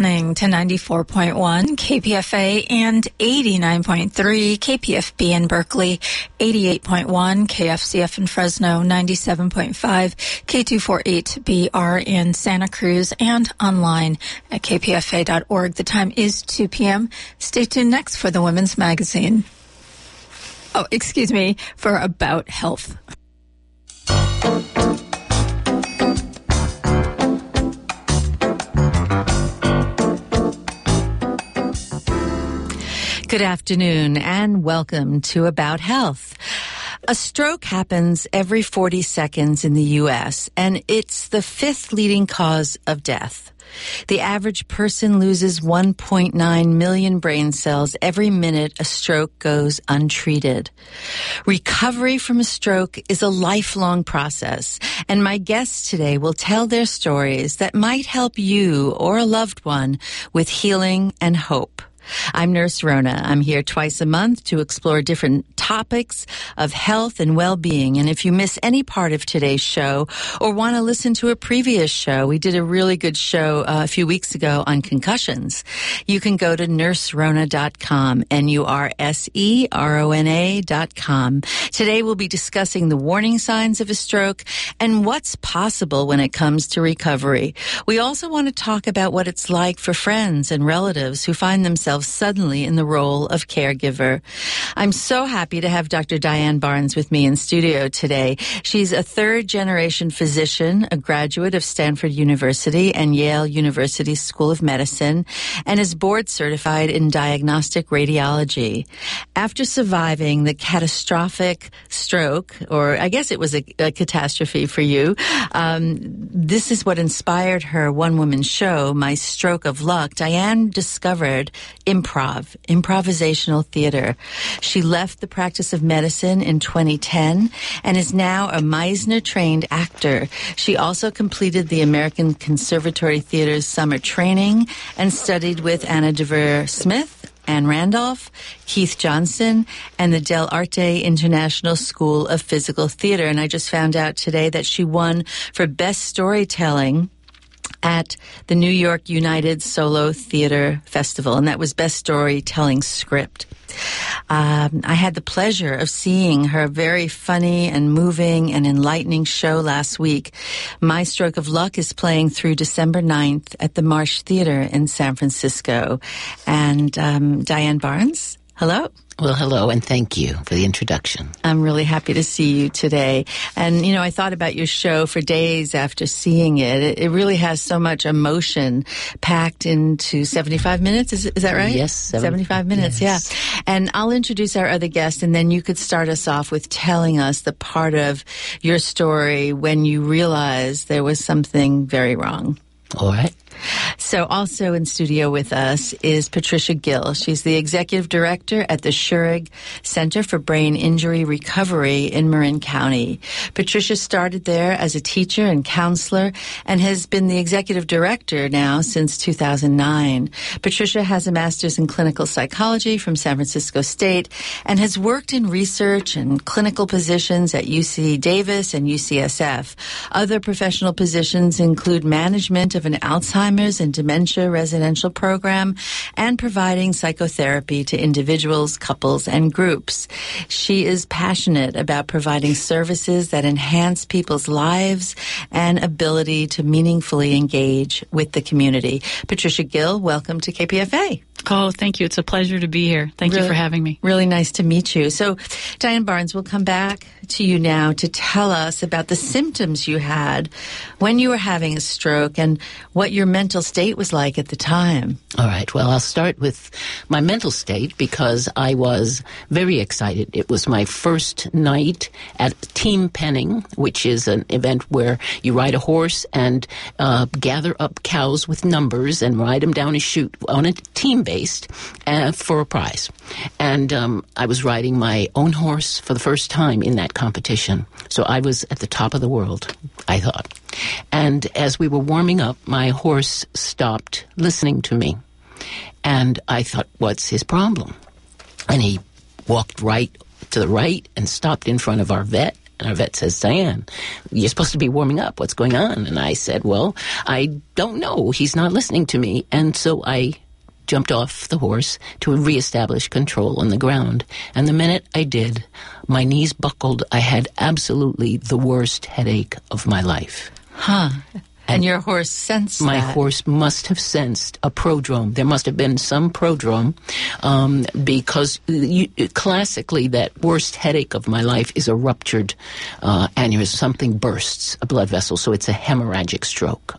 listening to 94.1 KPFA and 89.3 KPFB in Berkeley, 88.1 KFCF in Fresno, 97.5 K248BR in Santa Cruz, and online at kpfa.org. The time is 2 p.m. Stay tuned next for the Women's Magazine. For About Health. Good afternoon and welcome to About Health. A stroke happens every 40 seconds in the U.S., and it's the fifth leading cause of death. The average person loses 1.9 million brain cells every minute a stroke goes untreated. Recovery from a stroke is a lifelong process, and my guests today will tell their stories that might help you or a loved one with healing and hope. I'm Nurse Rona. I'm here twice a month to explore different topics of health and well-being. And if you miss any part of today's show or want to listen to a previous show, we did a really good show a few weeks ago on concussions. You can go to nurserona.com, nurserona.com. Today we'll be discussing the warning signs of a stroke and what's possible when it comes to recovery. We also want to talk about what it's like for friends and relatives who find themselves suddenly in the role of caregiver. I'm so happy to have Dr. Diane Barnes with me in studio today. She's a third-generation physician, a graduate of Stanford University and Yale University School of Medicine, and is board-certified in diagnostic radiology. After surviving the catastrophic stroke, or I guess it was a catastrophe for you, this is what inspired her one-woman show, My Stroke of Luck. Diane discovered improvisational theater. She left the practice of medicine in 2010 and is now a Meisner-trained actor. She also completed the American Conservatory Theater's summer training and studied with Anna Dever Smith, Anne Randolph, Keith Johnson, and the Del Arte International School of Physical Theater. And I just found out today that she won for Best Storytelling at the New York United Solo Theater Festival, and that was Best Storytelling Script. I had the pleasure of seeing her very funny and moving and enlightening show last week. My Stroke of Luck is playing through December 9th at the Marsh Theater in San Francisco. And Diane Barnes, hello. Well, hello, and thank you for the introduction. I'm really happy to see you today. And, you know, I thought about your show for days after seeing it. It really has so much emotion packed into 75 minutes. Is that right? Yes. 75 minutes, yes. Yeah. And I'll introduce our other guest, and then you could start us off with telling us the part of your story when you realized there was something very wrong. All right. So also in studio with us is Patricia Gill. She's the executive director at the Schurig Center for Brain Injury Recovery in Marin County. Patricia started there as a teacher and counselor and has been the executive director now since 2009. Patricia has a master's in clinical psychology from San Francisco State and has worked in research and clinical positions at UC Davis and UCSF. Other professional positions include management of an Alzheimer's and dementia residential program and providing psychotherapy to individuals, couples, and groups. She is passionate about providing services that enhance people's lives and ability to meaningfully engage with the community. Patricia Gill, welcome to KPFA. Oh, thank you. It's a pleasure to be here. Thank you for having me. Really nice to meet you. So, Diane Barnes, we'll come back to you now to tell us about the symptoms you had when you were having a stroke and what your mental state was like at the time. All right. Well, I'll start with my mental state because I was very excited. It was my first night at Team Penning, which is an event where you ride a horse and gather up cows with numbers and ride them down a chute on a team-based for a prize. And I was riding my own horse for the first time in that competition. So I was at the top of the world, I thought. And as we were warming up, my horse stopped listening to me. And I thought, what's his problem? And he walked right to the right and stopped in front of our vet And our vet says, Diane, you're supposed to be warming up. What's going on? And I said, well, I don't know. He's not listening to me. And so I jumped off the horse to reestablish control on the ground. And the minute I did, my knees buckled. I had absolutely the worst headache of my life. Huh. And your horse sensed my that. horse must have sensed a prodrome. There must have been some prodrome because classically that worst headache of my life is a ruptured aneurysm. Something bursts a blood vessel, so it's a hemorrhagic stroke.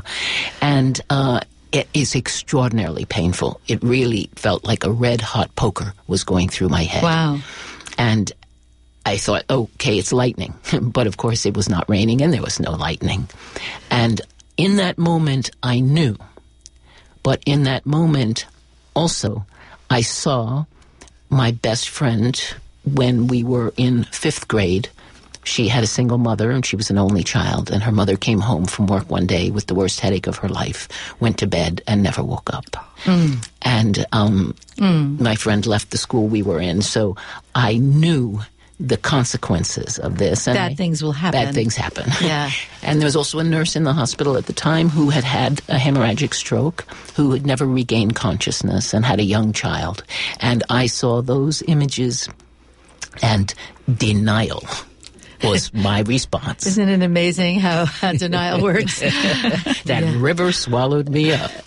And it is extraordinarily painful. It really felt like a red-hot poker was going through my head. Wow. And I thought, okay, it's lightning. But of course it was not raining and there was no lightning. And in that moment I knew. But in that moment also I saw my best friend when we were in 5th grade. She had a single mother and she was an only child. And her mother came home from work one day with the worst headache of her life, went to bed and never woke up. And my friend left the school we were in. So I knew the consequences of this. And bad things will happen. Bad things happen. Yeah. And there was also a nurse in the hospital at the time who had had a hemorrhagic stroke, who had never regained consciousness and had a young child. And I saw those images, and denial was my response. Isn't it amazing how denial works? That river swallowed me up.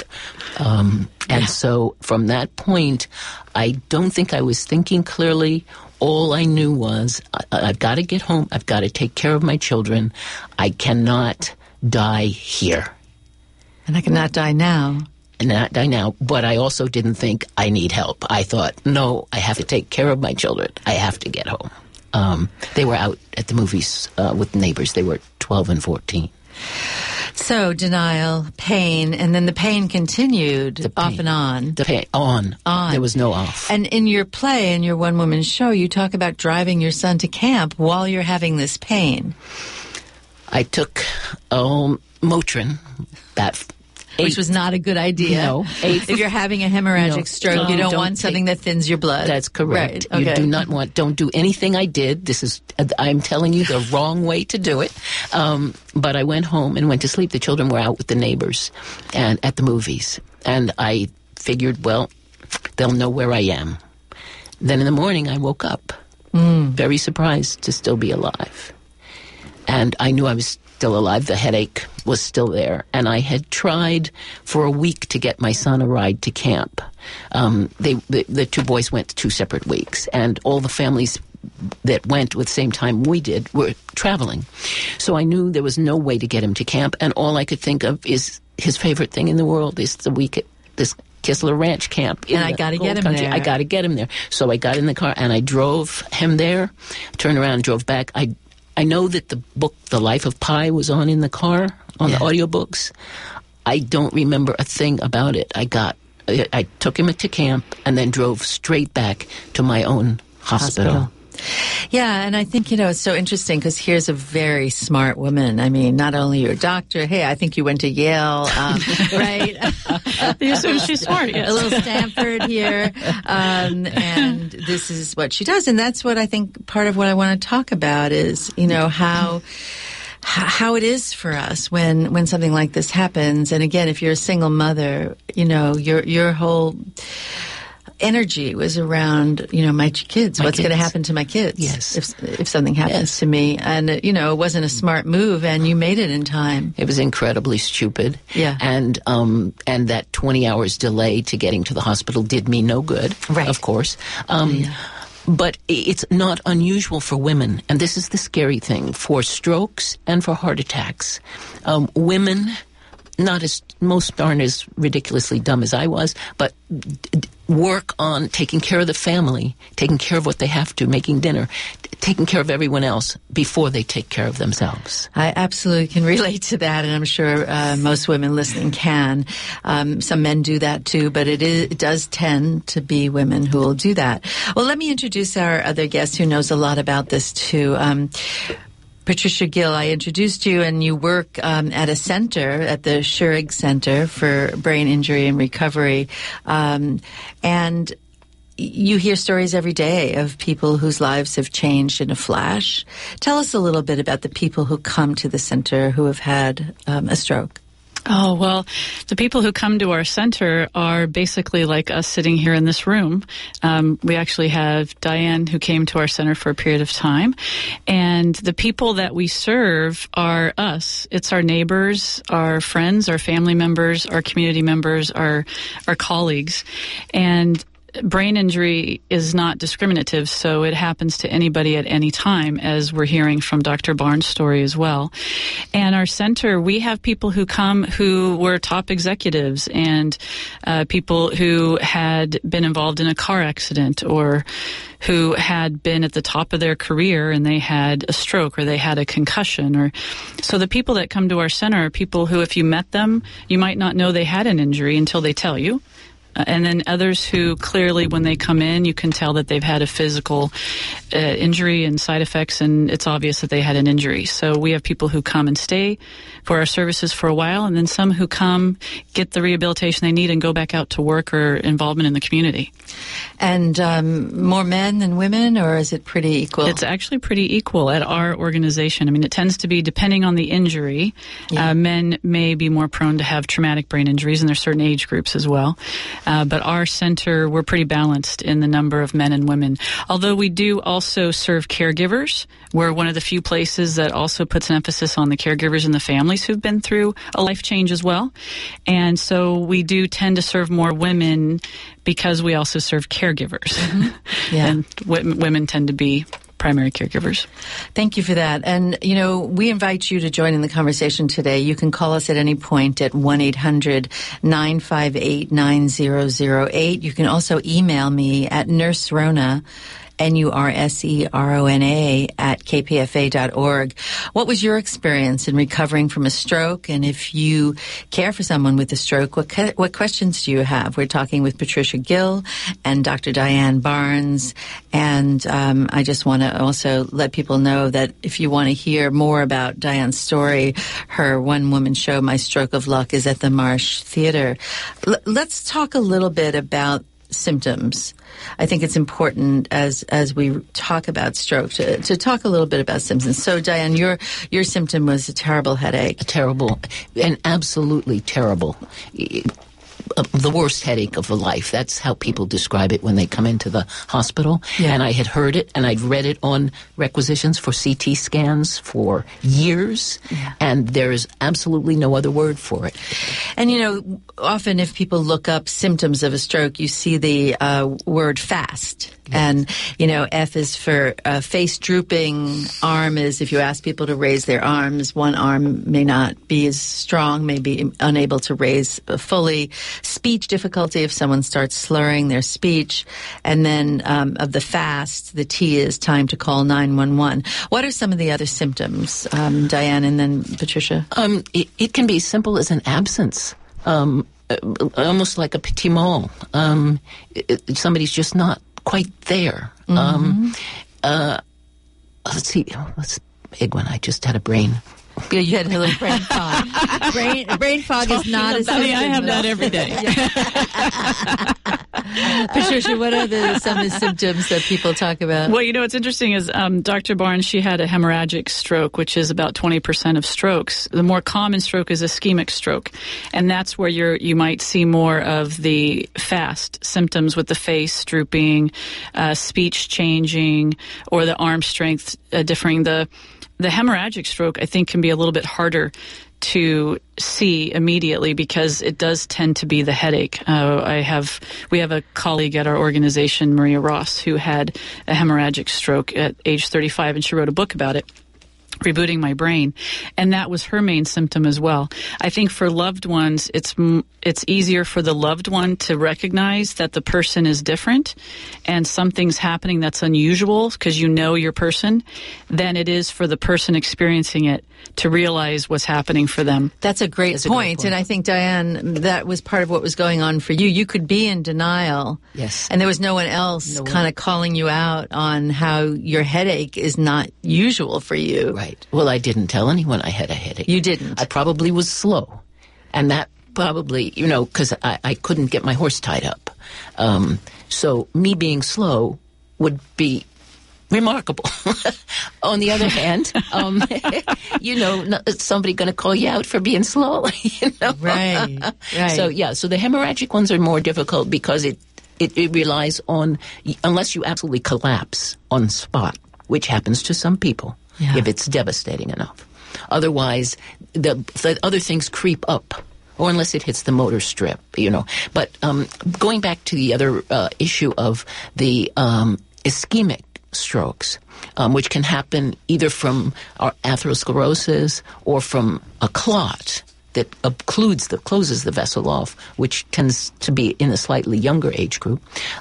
And so from that point, I don't think I was thinking clearly. All I knew was, I've got to get home. I've got to take care of my children. I cannot die here. And I cannot die now. And not die now. But I also didn't think I need help. I thought, no, I have to take care of my children. I have to get home. They were out at the movies with neighbors. They were 12 and 14. So denial, pain, and then the pain continued off and on. The pain, on. There was no off. And in your play, in your one-woman show, you talk about driving your son to camp while you're having this pain. I took Motrin, which was not a good idea. No. If you're having a hemorrhagic stroke, you don't want something that thins your blood. That's correct. Right. Okay. You do not want, don't do anything I did. I'm telling you the wrong way to do it. But I went home and went to sleep. The children were out with the neighbors and at the movies. And I figured, well, they'll know where I am. Then in the morning I woke up, very surprised to still be alive. And I knew I was still alive. The headache was still there. And I had tried for a week to get my son a ride to camp. The 2 boys went 2 separate weeks. And all the families that went with the same time we did were traveling. So I knew there was no way to get him to camp. And all I could think of is his favorite thing in the world is the week at this Kistler Ranch camp. And I got to get him there. I got to get him there. So I got in the car and I drove him there, turned around and drove back. I know that the book, The Life of Pi, was on in the car, on the audiobooks. I don't remember a thing about it. I took him to camp and then drove straight back to my own hospital. Yeah, and I think, it's so interesting because here's a very smart woman. I mean, not only you're a doctor, hey, I think you went to Yale, right? So she's smart, yes. A little Stanford here. And this is what she does. And that's what I think part of what I want to talk about is, how it is for us when something like this happens. And again, if you're a single mother, your whole energy was around, my kids. What's going to happen to my kids? Yes. If something happens to me. And, it wasn't a smart move and you made it in time. It was incredibly stupid. Yeah. And that 20 hours delay to getting to the hospital did me no good. Right. Of course. But it's not unusual for women, and this is the scary thing, for strokes and for heart attacks. Women, most aren't as ridiculously dumb as I was, but work on taking care of the family, taking care of what they have to, making dinner, taking care of everyone else before they take care of themselves. I absolutely can relate to that, and I'm sure most women listening can. Some men do that too, but it does tend to be women who will do that. Well, let me introduce our other guest who knows a lot about this too. Patricia Gill, I introduced you, and you work at a center, at the Schurig Center for Brain Injury and Recovery. And you hear stories every day of people whose lives have changed in a flash. Tell us a little bit about the people who come to the center who have had a stroke. Oh, well, the people who come to our center are basically like us sitting here in this room. We actually have Diane who came to our center for a period of time. And the people that we serve are us. It's our neighbors, our friends, our family members, our community members, our colleagues. And brain injury is not discriminative, so it happens to anybody at any time, as we're hearing from Dr. Barnes' story as well. And our center, we have people who come who were top executives and people who had been involved in a car accident or who had been at the top of their career and they had a stroke or they had a concussion. So the people that come to our center are people who, if you met them, you might not know they had an injury until they tell you. And then others who clearly, when they come in, you can tell that they've had a physical injury and side effects, and it's obvious that they had an injury. So we have people who come and stay for our services for a while, and then some who come, get the rehabilitation they need, and go back out to work or involvement in the community. And more men than women, or is it pretty equal? It's actually pretty equal at our organization. I mean, it tends to be, depending on the injury, men may be more prone to have traumatic brain injuries, and there's certain age groups as well. But our center, we're pretty balanced in the number of men and women. Although we do also serve caregivers. We're one of the few places that also puts an emphasis on the caregivers and the families who've been through a life change as well. And so we do tend to serve more women because we also serve caregivers. Mm-hmm. Yeah. And women tend to be primary caregivers. Thank you for that. And, you know, we invite you to join in the conversation today. You can call us at any point at 1-800-958-9008. You can also email me at nurserona, NURSERONA at kpfa.org. What was your experience in recovering from a stroke? And if you care for someone with a stroke, what questions do you have? We're talking with Patricia Gill and Dr. Diane Barnes. And I just want to also let people know that if you want to hear more about Diane's story, her one-woman show, My Stroke of Luck, is at the Marsh Theater. Let's talk a little bit about symptoms. I think it's important as we talk about stroke to talk a little bit about symptoms. So, Diane, your symptom was a terrible headache. Terrible, and absolutely terrible. The worst headache of a life. That's how people describe it when they come into the hospital. Yeah. And I had heard it, and I'd read it on requisitions for CT scans for years, and there is absolutely no other word for it. And, you know, often if people look up symptoms of a stroke, you see the word FAST. Yes. And, you know, F is for face drooping. Arm is if you ask people to raise their arms, one arm may not be as strong, may be unable to raise fully. Speech difficulty if someone starts slurring their speech. And then of the FAST, the T is time to call 911. What are some of the other symptoms, Diane, and then Patricia? It can be as simple as an absence. Almost like a petit mal. Somebody's just not quite there. Mm-hmm. Let's see. What's a big one? I just had a brain. Yeah, you had a little brain fog. Brain fog is not a symptom. I have that every day. Patricia, what are some of the symptoms that people talk about? Well, you know, what's interesting is Dr. Barnes, she had a hemorrhagic stroke, which is about 20% of strokes. The more common stroke is ischemic stroke, and that's where you might see more of the FAST symptoms with the face drooping, speech changing, or the arm strength differing. The hemorrhagic stroke, I think, can be a little bit harder to see immediately because it does tend to be the headache. We have a colleague at our organization, Maria Ross, who had a hemorrhagic stroke at age 35, and she wrote a book about it, Rebooting My Brain, and that was her main symptom as well. I think for loved ones, it's easier for the loved one to recognize that the person is different and something's happening that's unusual because you know your person than it is for the person experiencing it to realize what's happening for them. That's a great point. And I think, Diane, that was part of what was going on for you. You could be in denial. Yes. And there was no one else kind of calling you out on how your headache is not usual for you. Right. Well, I didn't tell anyone I had a headache. You didn't? I probably was slow. And that probably, you know, because I couldn't get my horse tied up. So me being slow would be remarkable. On the other hand, somebody going to call you out for being slow. Right. So the hemorrhagic ones are more difficult because it relies on, unless you absolutely collapse on spot, which happens to some people if it's devastating enough. Otherwise, the other things creep up. Or unless it hits the motor strip, But going back to the other issue of the ischemic strokes, which can happen either from atherosclerosis or from a clot that closes the vessel off, which tends to be in a slightly younger age group.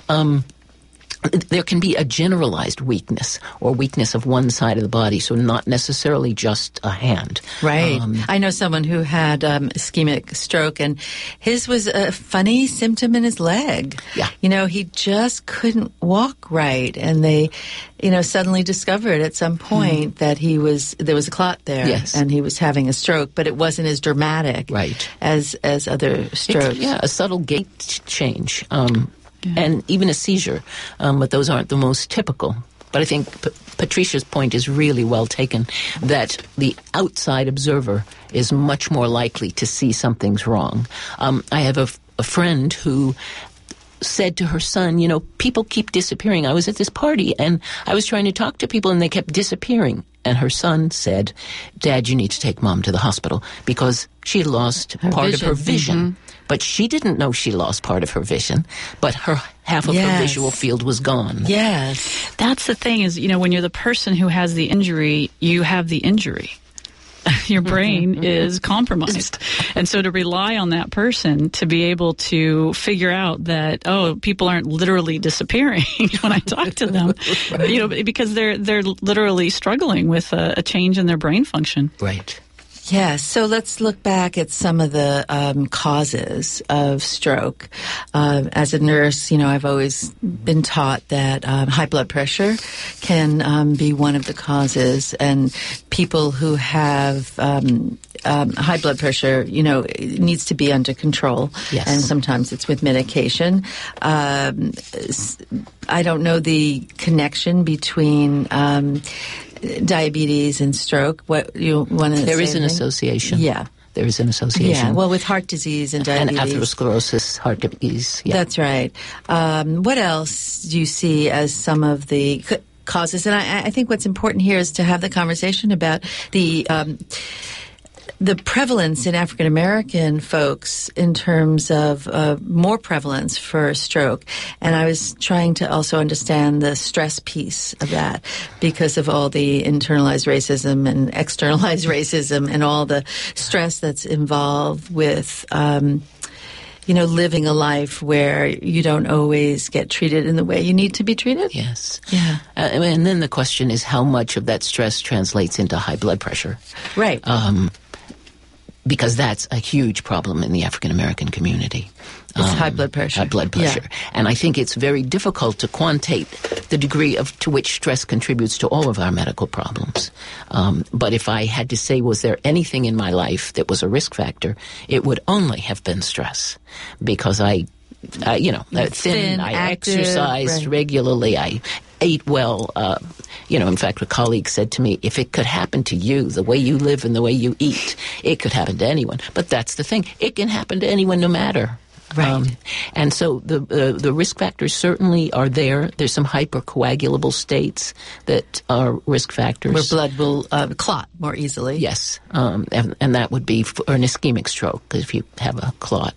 There can be a generalized weakness or weakness of one side of the body, so not necessarily just a hand. Right. I know someone who had ischemic stroke, and his was a funny symptom in his leg. Yeah. He just couldn't walk right, and they, suddenly discovered at some point that there was a clot there, yes, and he was having a stroke, but it wasn't as dramatic, right, as other strokes. A subtle gait change. And even a seizure, but those aren't the most typical. But I think Patricia's point is really well taken, that the outside observer is much more likely to see something's wrong. I have a friend who said to her son, people keep disappearing. I was at this party, and I was trying to talk to people, and they kept disappearing. And her son said, Dad, you need to take Mom to the hospital, because she had lost part of her vision. Mm-hmm. But she didn't know she lost part of her vision, but her half of her visual field was gone. Yes. That's the thing is, when you're the person who has the injury, you have the injury. Your brain is compromised. And so to rely on that person to be able to figure out that, people aren't literally disappearing when I talk to them, because they're literally struggling with a change in their brain function. Right. Yes. So let's look back at some of the causes of stroke. As a nurse, I've always been taught that high blood pressure can be one of the causes, and people who have high blood pressure, it needs to be under control. Yes. And sometimes it's with medication. I don't know the connection between diabetes and stroke. What you want to say? There is an association. Yeah. There is an association. Yeah, well, with heart disease and diabetes. And atherosclerosis, heart disease. Yeah. That's right. What else do you see as some of the causes? And I think what's important here is to have the conversation about the prevalence in African American folks in terms of more prevalence for stroke. And I was trying to also understand the stress piece of that because of all the internalized racism and externalized racism and all the stress that's involved with living a life where you don't always get treated in the way you need to be treated. Yes. Yeah. And then the question is how much of that stress translates into high blood pressure. Right. Because that's a huge problem in the African American community. It's high blood pressure. High blood pressure. Yeah. And I think it's very difficult to quantitate the degree to which stress contributes to all of our medical problems. But if I had to say, was there anything in my life that was a risk factor, it would only have been stress. Because I thin, I active, exercised regularly, I ate well. In fact, a colleague said to me, if it could happen to you, the way you live and the way you eat, it could happen to anyone. But that's the thing. It can happen to anyone no matter. Right. And so the risk factors certainly are there. There's some hypercoagulable states that are risk factors. Where blood will clot more easily. Yes. And that would be for an ischemic stroke, if you have a clot.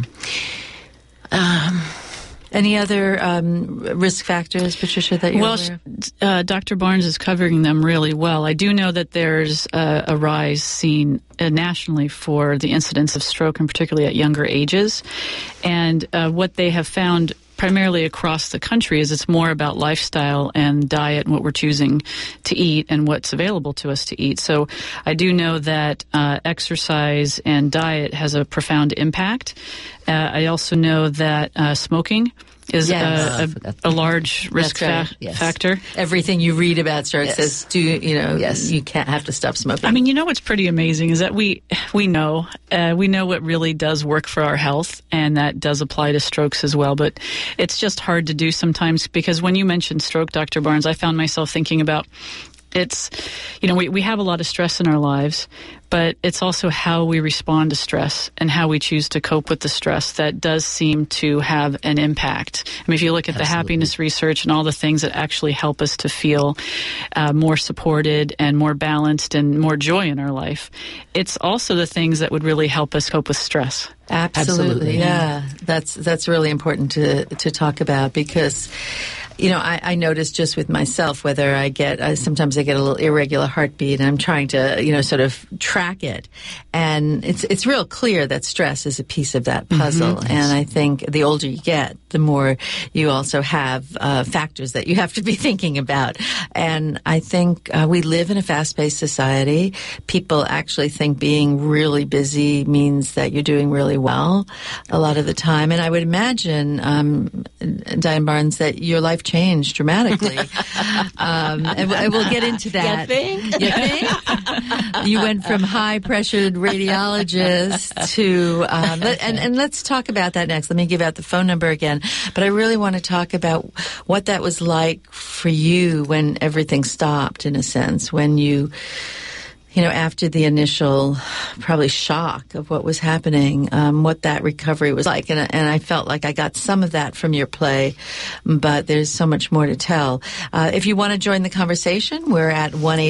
Any other risk factors, Patricia, that you're aware of? Dr. Barnes is covering them really well. I do know that there's a rise seen nationally for the incidence of stroke, and particularly at younger ages. And what they have found primarily across the country is it's more about lifestyle and diet and what we're choosing to eat and what's available to us to eat. So I do know that exercise and diet has a profound impact. I also know that smoking is a large risk factor. Everything you read about stroke says, you can't have to stop smoking. I mean, what's pretty amazing is that we know what really does work for our health, and that does apply to strokes as well. But it's just hard to do sometimes, because when you mentioned stroke, Dr. Barnes, I found myself thinking about we have a lot of stress in our lives, but it's also how we respond to stress and how we choose to cope with the stress that does seem to have an impact. I mean, if you look at the happiness research and all the things that actually help us to feel more supported and more balanced and more joy in our life, it's also the things that would really help us cope with stress. Absolutely. Yeah. That's really important to talk about, because I notice just with myself, whether sometimes I get a little irregular heartbeat, and I'm trying to, sort of track it. And it's real clear that stress is a piece of that puzzle. Mm-hmm. And I think the older you get, the more you also have factors that you have to be thinking about. And I think we live in a fast-paced society. People actually think being really busy means that you're doing really well a lot of the time. And I would imagine, Diane Barnes, that your life changed dramatically. And we'll get into that. You think? You went from high-pressured radiologist to... and let's talk about that next. Let me give out the phone number again. But I really want to talk about what that was like for you when everything stopped, in a sense, when you after the initial probably shock of what was happening, what that recovery was like. And I felt like I got some of that from your play, but there's so much more to tell. If you want to join the conversation, we're at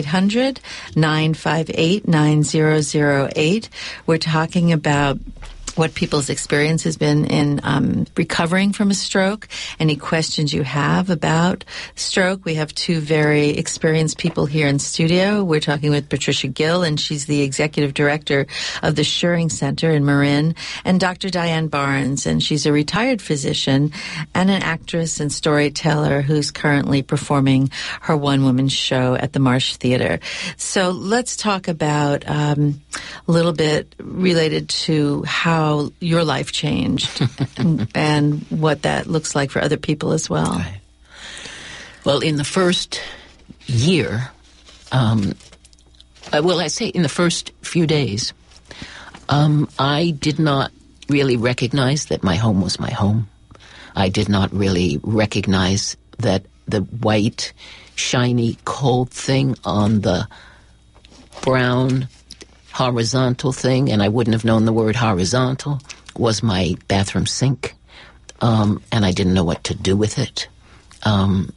1-800-958-9008. We're talking about what people's experience has been in recovering from a stroke, any questions you have about stroke. We have two very experienced people here in studio. We're talking with Patricia Gill, and she's the executive director of the Schuring Center in Marin, and Dr. Diane Barnes, and she's a retired physician and an actress and storyteller who's currently performing her one-woman show at the Marsh Theater. So let's talk about a little bit related to how your life changed and what that looks like for other people as well. Right. Well, in the first year, I say in the first few days, I did not really recognize that my home was my home. I did not really recognize that the white, shiny, cold thing on the brown horizontal thing, and I wouldn't have known the word horizontal, was my bathroom sink, and I didn't know what to do with it. I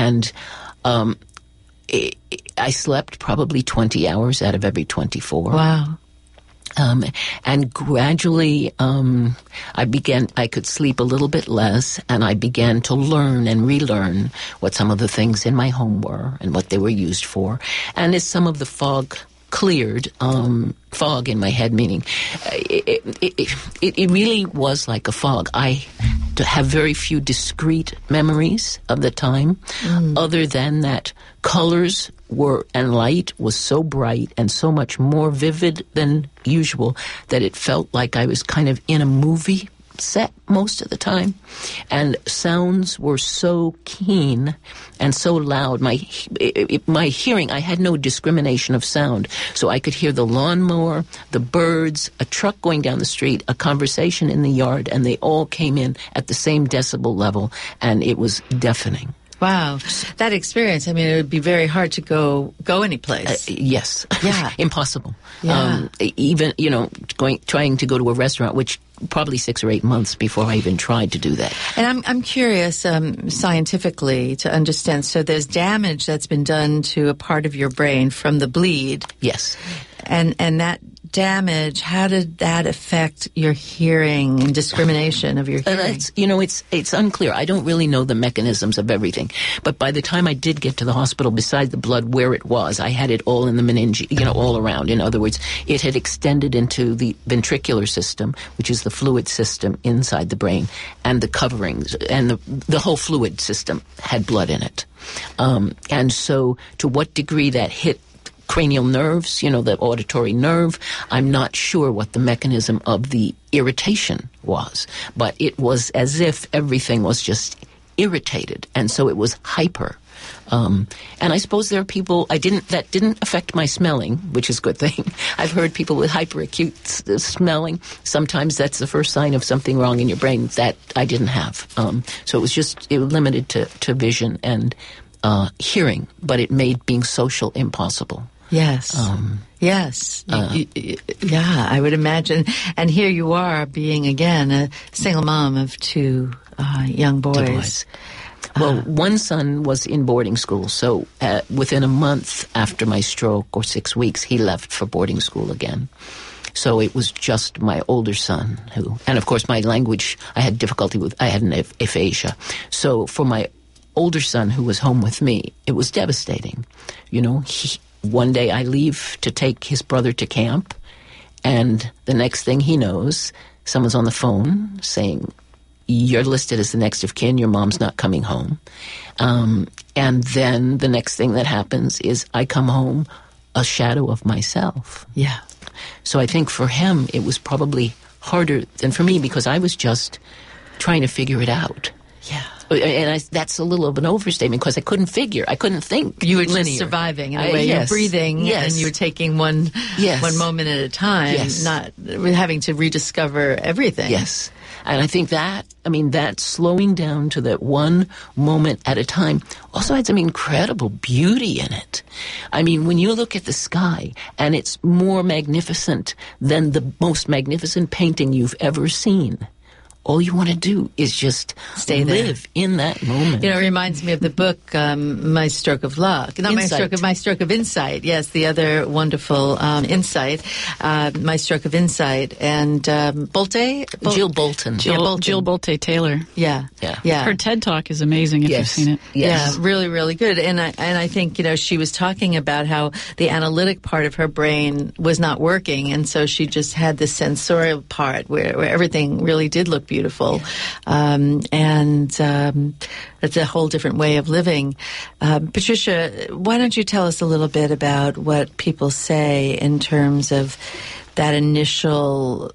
slept probably 20 hours out of every 24. Wow. And gradually, I could sleep a little bit less, and I began to learn and relearn what some of the things in my home were and what they were used for. And as some of the fog cleared, fog in my head, meaning it really was like a fog. I have very few discrete memories of the time, other than that colors and light was so bright and so much more vivid than usual that it felt like I was kind of in a movie set most of the time, and sounds were so keen and so loud. My hearing, I had no discrimination of sound, so I could hear the lawnmower, the birds, a truck going down the street, a conversation in the yard, and they all came in at the same decibel level, and it was deafening. Wow. That experience, I mean, it would be very hard to go any place. Yes. Yeah. Impossible. Yeah. Even, trying to go to a restaurant, which probably 6 or 8 months before I even tried to do that. And I'm curious, scientifically, to understand. So there's damage that's been done to a part of your brain from the bleed. Yes. And that damage, how did that affect your hearing and discrimination of your hearing? It's unclear. I don't really know the mechanisms of everything. But by the time I did get to the hospital, beside the blood where it was, I had it all in the meninge, all around. In other words, it had extended into the ventricular system, which is the fluid system inside the brain, and the coverings, and the whole fluid system had blood in it. And so to what degree that hit cranial nerves, the auditory nerve. I'm not sure what the mechanism of the irritation was, but it was as if everything was just irritated, and so it was hyper. And I suppose there are people that didn't affect my smelling, which is a good thing. I've heard people with hyperacute smelling. Sometimes that's the first sign of something wrong in your brain that I didn't have. So it was limited to vision and hearing, but it made being social impossible. Yes. Yes. Yeah, I would imagine. And here you are being, again, a single mom of two young boys. Well, one son was in boarding school, so within a month after my stroke, or 6 weeks, he left for boarding school again. So it was just my older son and of course my language, I had difficulty with, I had an aphasia. So for my older son who was home with me, it was devastating. One day I leave to take his brother to camp, and the next thing he knows, someone's on the phone saying, "You're listed as the next of kin, your mom's not coming home." And then the next thing that happens is I come home a shadow of myself. Yeah. So I think for him it was probably harder than for me, because I was just trying to figure it out. Yeah. And that's a little of an overstatement, because I couldn't think. You were linear. Just surviving in a way. Yes. You're breathing, yes. and you're taking one moment at a time, yes. not having to rediscover everything. Yes. And I think that slowing down to that one moment at a time also had some incredible beauty in it. I mean, when you look at the sky, and it's more magnificent than the most magnificent painting you've ever seen, all you want to do is just live in that moment. It reminds me of the book, My Stroke of Luck. Not Insight. My Stroke of Insight. Yes, the other wonderful Insight. My Stroke of Insight. And Jill Bolton. Jill Bolte Taylor. Yeah. Her TED Talk is amazing if you've seen it. Yes. Yeah, really, really good. And I think, she was talking about how the analytic part of her brain was not working, and so she just had the sensorial part where everything really did look beautiful. It's a whole different way of living. Patricia, why don't you tell us a little bit about what people say in terms of that initial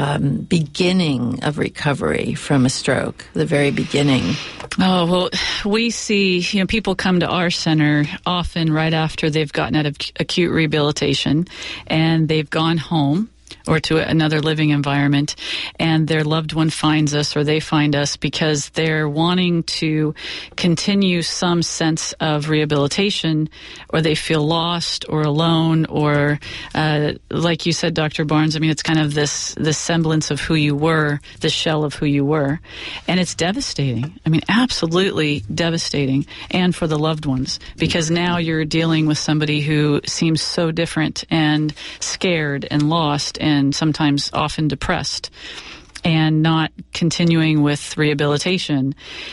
beginning of recovery from a stroke, the very beginning? Oh, well, we see, people come to our center often right after they've gotten out of acute rehabilitation, and they've gone home or to another living environment, and their loved one finds us, or they find us, because they're wanting to continue some sense of rehabilitation, or they feel lost or alone, or like you said, Dr. Barnes, it's kind of this semblance of who you were, the shell of who you were, and it's devastating. Absolutely devastating, and for the loved ones, because now you're dealing with somebody who seems so different and scared and lost and sometimes often depressed, and not continuing with rehabilitation.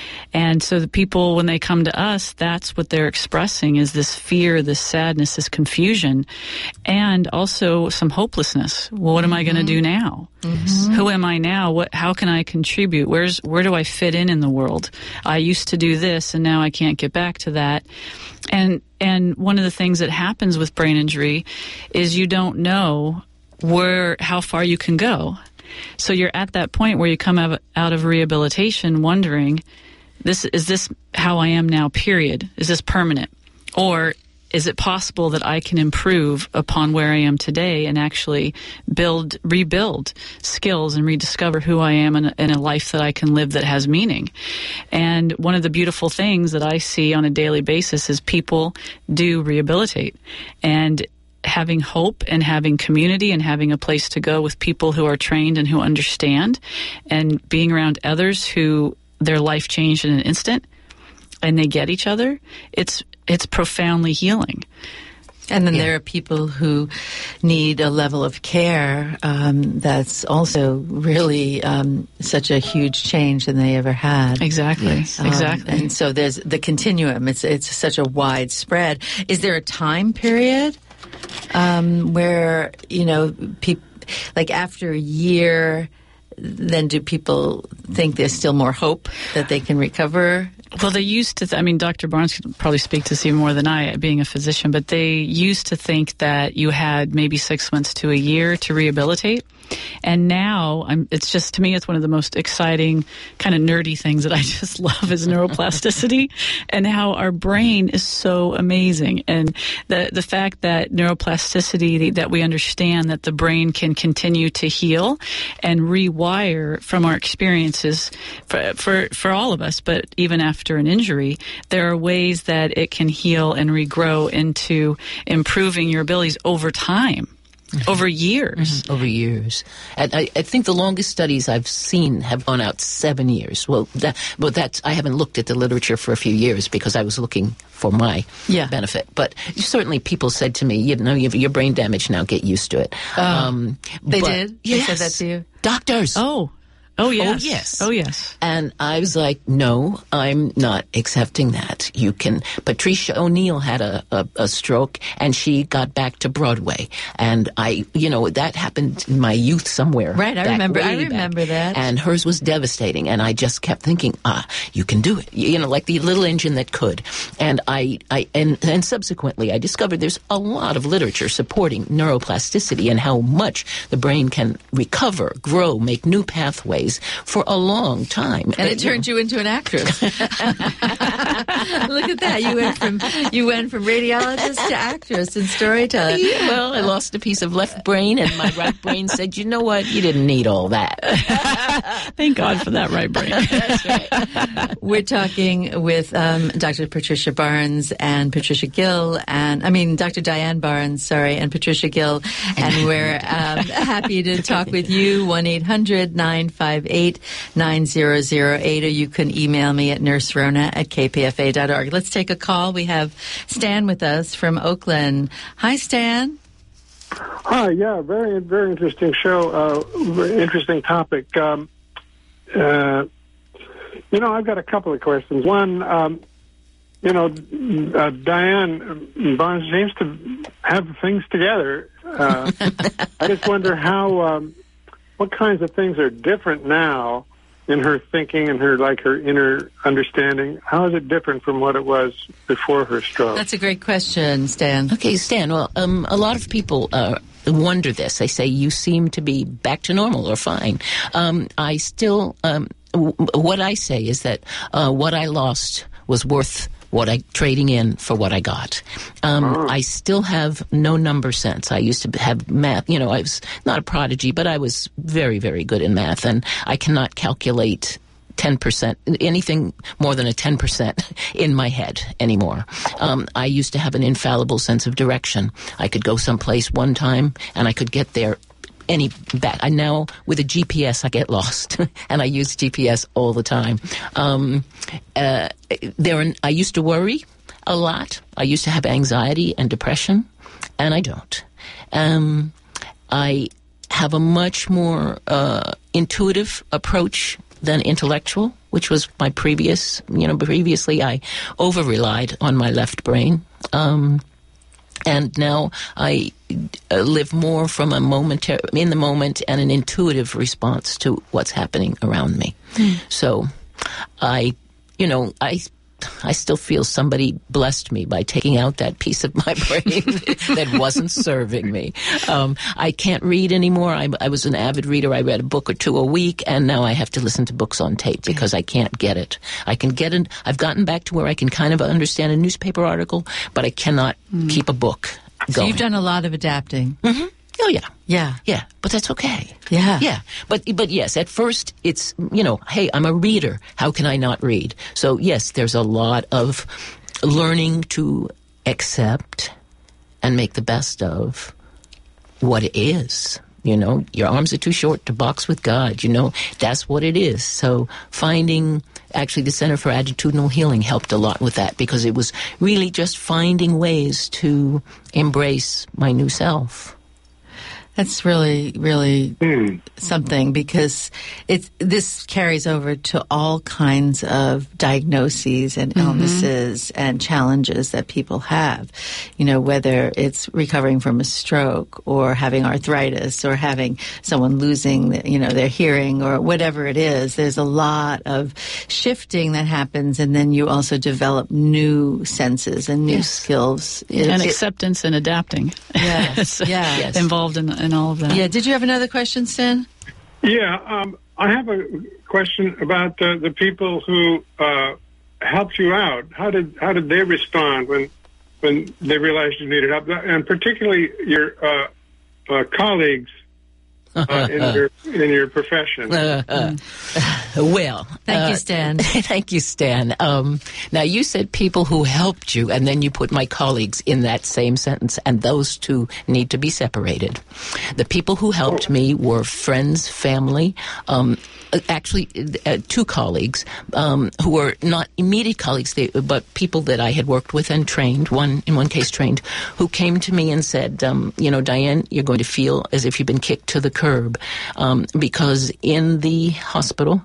And so the people, when they come to us, that's what they're expressing, is this fear, this sadness, this confusion, and also some hopelessness. Well, what am I going to do now? Mm-hmm. Who am I now? How can I contribute? Where do I fit in the world? I used to do this, and now I can't get back to that. And one of the things that happens with brain injury is you don't know how far you can go. So you're at that point where you come out of rehabilitation wondering, is this how I am now, period? Is this permanent? Or is it possible that I can improve upon where I am today and actually rebuild skills and rediscover who I am in a life that I can live that has meaning? And one of the beautiful things that I see on a daily basis is people do rehabilitate, and having hope and having community and having a place to go with people who are trained and who understand, and being around others who their life changed in an instant and they get each other, it's profoundly healing. And then there are people who need a level of care that's also really such a huge change than they ever had. Exactly. Yes. Exactly. And so there's the continuum. It's such a wide spread. Is there a time period where, people, like after a year, then do people think there's still more hope that they can recover? Well, they used to, Dr. Barnes could probably speak to this even more than I, being a physician, but they used to think that you had maybe 6 months to a year to rehabilitate. And now, it's just, to me, it's one of the most exciting, kind of nerdy things that I just love is neuroplasticity and how our brain is so amazing. And the fact that neuroplasticity, that we understand that the brain can continue to heal and rewire from our experiences for all of us, but even after an injury, there are ways that it can heal and regrow into improving your abilities over time. Over years. Over years. And I think the longest studies I've seen have gone out 7 years. Well, I haven't looked at the literature for a few years because I was looking for my benefit. But certainly people said to me, you have your brain damage now, get used to it. They did? Yes. They said that to you? Doctors. Oh, yes. Oh, yes. Oh, yes. And I was like, no, I'm not accepting that. Patricia O'Neill had a stroke and she got back to Broadway. And that happened in my youth somewhere. Right, I remember that. And hers was devastating. And I just kept thinking, you can do it. Like the little engine that could. And and subsequently I discovered there's a lot of literature supporting neuroplasticity and how much the brain can recover, grow, make new pathways for a long time. And it turned you into an actress. Look at that. You went from radiologist to actress and storyteller. Yeah, well, I lost a piece of left brain and my right brain said, you know what? You didn't need all that. Thank God for that right brain. That's right. We're talking with Dr. Patricia Barnes and Patricia Gill, and Dr. Diane Barnes, and Patricia Gill, and we're happy to talk with you. 1-800-958-9008, or you can email me at nurserona@kpfa.org. Let's take a call. We have Stan with us from Oakland. Hi, Stan. Hi, yeah, very, very interesting show, very interesting topic. I've got a couple of questions. One, Diane Barnes seems to have things together. I just wonder what kinds of things are different now in her thinking and her inner understanding. How is it different from what it was before her stroke? That's a great question, Stan. Okay, Stan, well, a lot of people wonder this. They say you seem to be back to normal or fine. I still, what I say is that what I lost was worth trading in for what I got. I still have no number sense. I used to have math. I was not a prodigy, but I was very, very good in math, and I cannot calculate 10%, anything more than a 10% in my head anymore. I used to have an infallible sense of direction. I could go someplace one time, and I could get there I now, with a GPS, I get lost, and I use GPS all the time. I used to worry a lot. I used to have anxiety and depression, and I don't. I have a much more intuitive approach than intellectual, which was my previously I over-relied on my left brain. And now I live more from in the moment and an intuitive response to what's happening around me. So I still feel somebody blessed me by taking out that piece of my brain that wasn't serving me. I can't read anymore. I was an avid reader. I read a book or two a week, and now I have to listen to books on tape because I can't get it. I've gotten back to where I can kind of understand a newspaper article, but I cannot keep a book going. So you've done a lot of adapting. Mm-hmm. Oh, yeah. Yeah. Yeah, but that's okay. Yeah. Yeah. But yes, at first it's, hey, I'm a reader. How can I not read? So, yes, there's a lot of learning to accept and make the best of what it is. Your arms are too short to box with God. That's what it is. So actually the Center for Attitudinal Healing helped a lot with that because it was really just finding ways to embrace my new self. That's really, really something, because this carries over to all kinds of diagnoses and illnesses and challenges that people have. You know, whether it's recovering from a stroke or having arthritis or having someone losing, their hearing or whatever it is. There's a lot of shifting that happens, and then you also develop new senses and new skills. And acceptance and adapting. Yes, yes. Involved in all of that. Yeah. Did you have another question, Stan? Yeah, I have a question about the people who helped you out. How did they respond when they realized you needed help, and particularly your colleagues in your profession? Well, thank you, Stan. Thank you, Stan. Now, you said people who helped you, and then you put my colleagues in that same sentence, and those two need to be separated. The people who helped me were friends, family, actually two colleagues who were not immediate colleagues, but people that I had worked with and trained, in one case trained, who came to me and said, Diane, you're going to feel as if you've been kicked to the curb, because in the hospital,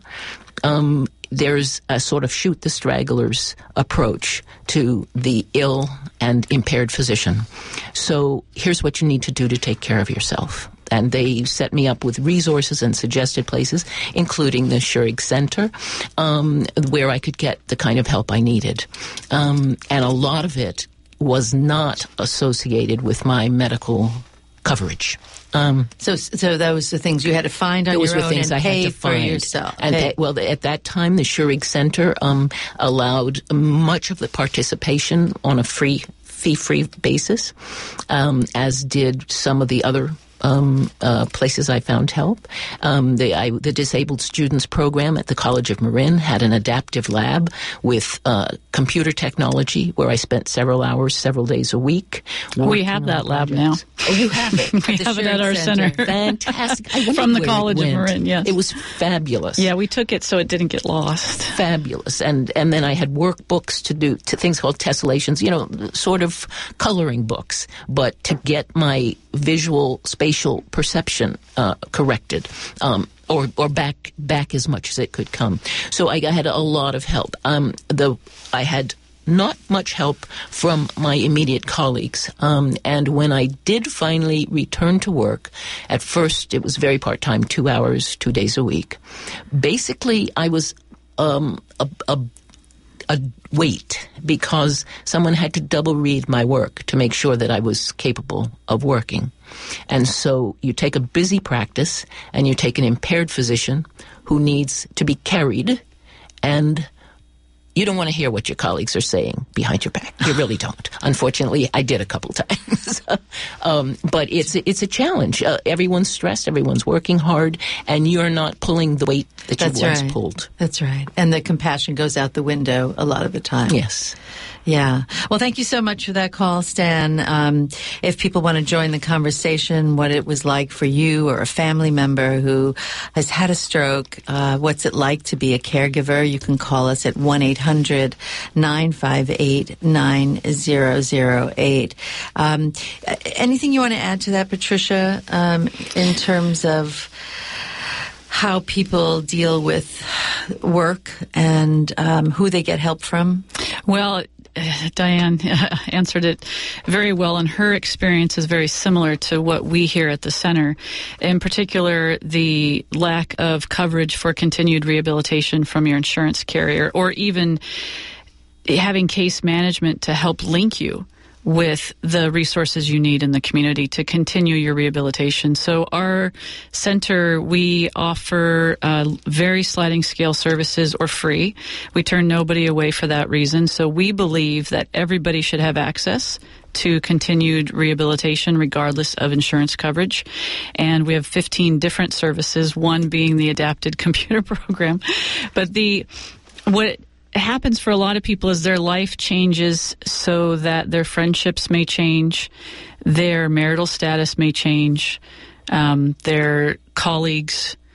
there's a sort of shoot the stragglers approach to the ill and impaired physician. So here's what you need to do to take care of yourself. And they set me up with resources and suggested places, including the Schurig Center, where I could get the kind of help I needed. And a lot of it was not associated with my medical coverage. So those are things you had to find on your own and pay for yourself. And at that time, the Schurig Center allowed much of the participation on a fee-free basis, as did some of the other places I found help. The Disabled Students Program at the College of Marin had an adaptive lab with computer technology where I spent several hours, several days a week. We have that lab now. Oh, you have it? We have it at our center. Fantastic. From the College of Marin, yes. It was fabulous. Yeah, we took it so it didn't get lost. Fabulous. And then I had workbooks to things called tessellations, sort of coloring books, but to get my visual spatial perception corrected, or back as much as it could come. So I had a lot of help. I had not much help from my immediate colleagues. And when I did finally return to work, at first it was very part-time, 2 hours, 2 days a week. Basically, I was a weight, because someone had to double read my work to make sure that I was capable of working. And so you take a busy practice and you take an impaired physician who needs to be carried, and you don't want to hear what your colleagues are saying behind your back. You really don't. Unfortunately, I did a couple times. But it's a challenge. Everyone's stressed. Everyone's working hard. And you're not pulling the weight that you once pulled. That's right. And the compassion goes out the window a lot of the time. Yes. Yeah. Well, thank you so much for that call, Stan. If people want to join the conversation, what it was like for you or a family member who has had a stroke, what's it like to be a caregiver, you can call us at 1-800-958-9008. Anything you want to add to that, Patricia, in terms of how people deal with work and who they get help from? Well, Diane answered it very well, and her experience is very similar to what we hear at the center. In particular, the lack of coverage for continued rehabilitation from your insurance carrier, or even having case management to help link you with the resources you need in the community to continue your rehabilitation. So our center, we offer very sliding scale services, or free. We turn nobody away for that reason. So we believe that everybody should have access to continued rehabilitation regardless of insurance coverage. And we have 15 different services, one being the adapted computer program. But what happens for a lot of people is their life changes so that their friendships may change, their marital status may change, their colleagues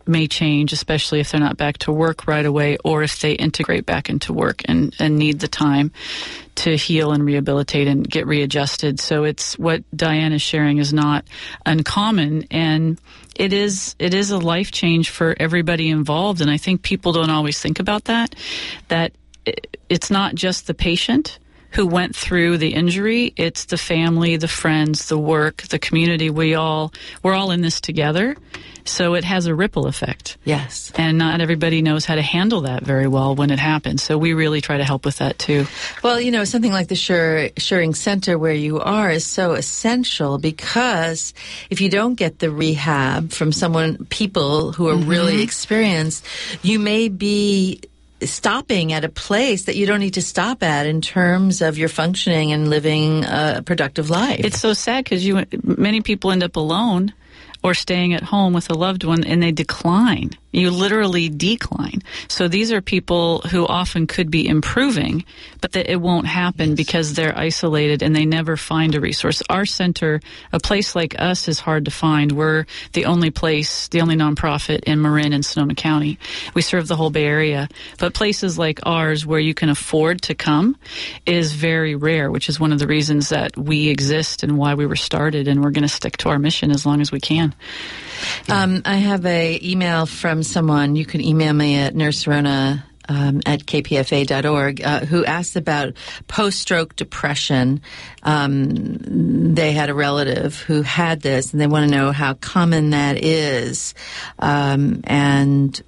may change, especially if they're not back to work right away, or if they integrate back into work and need the time to heal and rehabilitate and get readjusted. So it's what Diane is sharing is not uncommon, and it is a life change for everybody involved. And I think people don't always think about that it's not just the patient who went through the injury, it's the family, the friends, the work, the community. We're all in this together. So it has a ripple effect. Yes. And not everybody knows how to handle that very well when it happens. So we really try to help with that too. Well, something like the Schuring Center where you are is so essential, because if you don't get the rehab from people who are really experienced, you may be stopping at a place that you don't need to stop at in terms of your functioning and living a productive life. It's so sad because many people end up alone or staying at home with a loved one, and they decline. You literally decline. So these are people who often could be improving, but that it won't happen because they're isolated and they never find a resource. Our center, a place like us, is hard to find. We're the only nonprofit in Marin and Sonoma County. We serve the whole Bay Area. But places like ours where you can afford to come is very rare, which is one of the reasons that we exist and why we were started, and we're going to stick to our mission as long as we can. I have an email from someone. You can email me at nurserona at kpfa.org, who asked about post-stroke depression. They had a relative who had this, and they want to know how common that is. And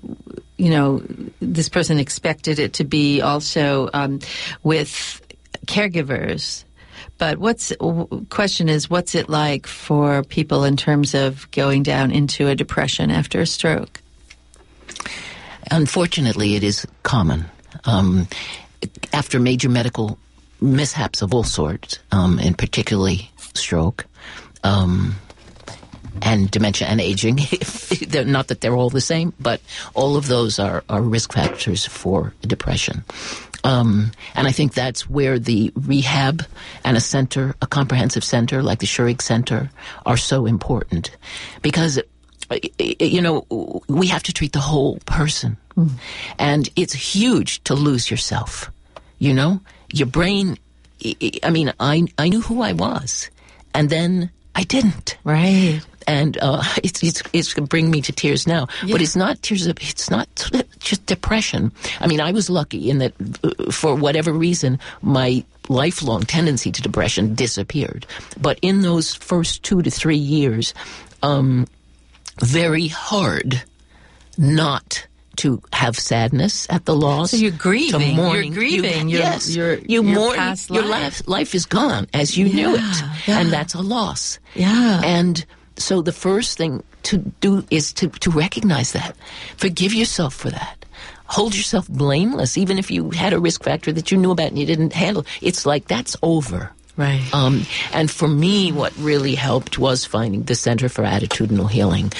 this person expected it to be also with caregivers. But question is, what's it like for people in terms of going down into a depression after a stroke? Unfortunately, it is common. After major medical mishaps of all sorts, and particularly stroke, and dementia and aging, not that they're all the same, but all of those are risk factors for depression. And I think that's where the rehab and a comprehensive center like the Schuring Center are so important, because, we have to treat the whole person. And it's huge to lose yourself. Your brain, I knew who I was, and then I didn't. Right. And it's going to bring me to tears now. Yeah. But it's not just depression. I was lucky in that for whatever reason, my lifelong tendency to depression disappeared. But in those first 2 to 3 years, very hard not to have sadness at the loss. So you're grieving. You're grieving. You mourn. Your life is gone as you knew it. Yeah. And that's a loss. Yeah. And so the first thing to do is to recognize that. Forgive yourself for that. Hold yourself blameless, even if you had a risk factor that you knew about and you didn't handle. It's like that's over. Right. And for me, what really helped was finding the Center for Attitudinal Healing.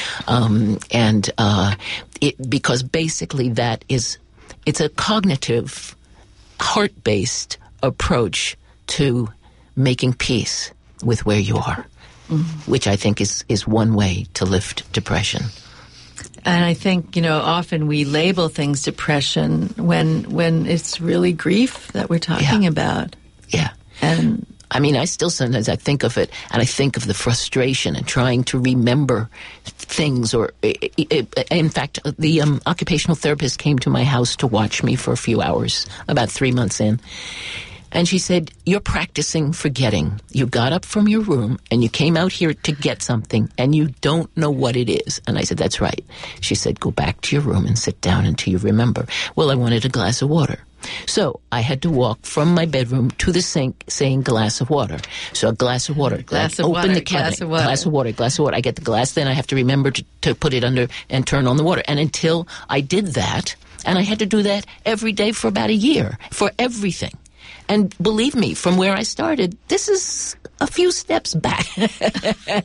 Because basically it's a cognitive, heart-based approach to making peace with where you are. Which I think is one way to lift depression. And I think, often we label things depression when it's really grief that we're talking about. Yeah. And I still sometimes I think of it, and I think of the frustration and trying to remember things. Or, in fact, the occupational therapist came to my house to watch me for a few hours, about 3 months in. And she said, you're practicing forgetting. You got up from your room and you came out here to get something and you don't know what it is. And I said, that's right. She said, go back to your room and sit down until you remember. Well, I wanted a glass of water. So I had to walk from my bedroom to the sink saying glass of water. So a glass of water. Open the cabinet. Glass of water. I get the glass, then I have to remember to put it under and turn on the water. And until I did that, and I had to do that every day for about a year, for everything. And believe me, from where I started, this is a few steps back. But